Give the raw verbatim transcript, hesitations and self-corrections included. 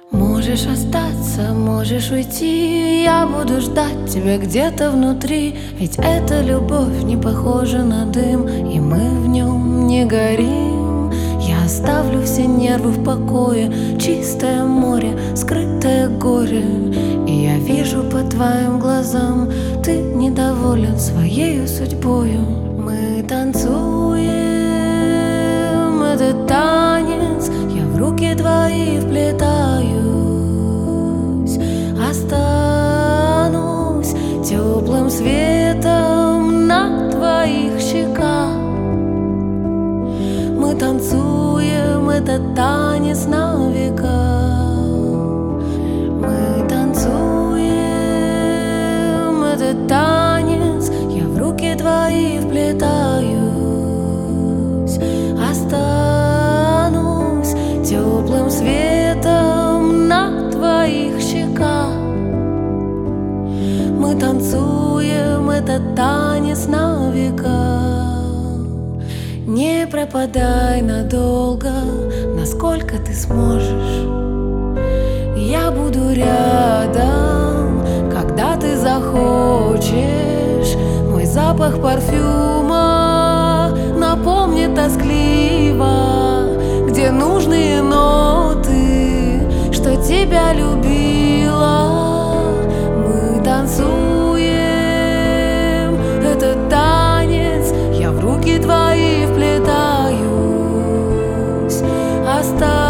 Можешь остаться, можешь уйти, я буду ждать тебя где-то внутри. Ведь эта любовь не похожа на дым, и мы в нем не горим. Я оставлю все нервы в покое, чистое море, скрытое горе. И я вижу по твоим глазам, ты недоволен своей судьбою. Мы танцуем этот танец, я в руки твои вплетаюсь. Останусь теплым светом на твоих щеках. Мы танцуем этот танец на века. Мы танцуем этот танец, я в руки твои вплетаюсь. Останусь теплым светом на твоих щеках. Мы танцуем этот танец на века. Не пропадай надолго, насколько ты сможешь. Я буду рядом, когда ты захочешь. Мой запах парфюма напомнит тоскливо, где нужные ноты, что тебя любила. Мы танцуем этот танец, я в руки твои вплетаюсь. Оставь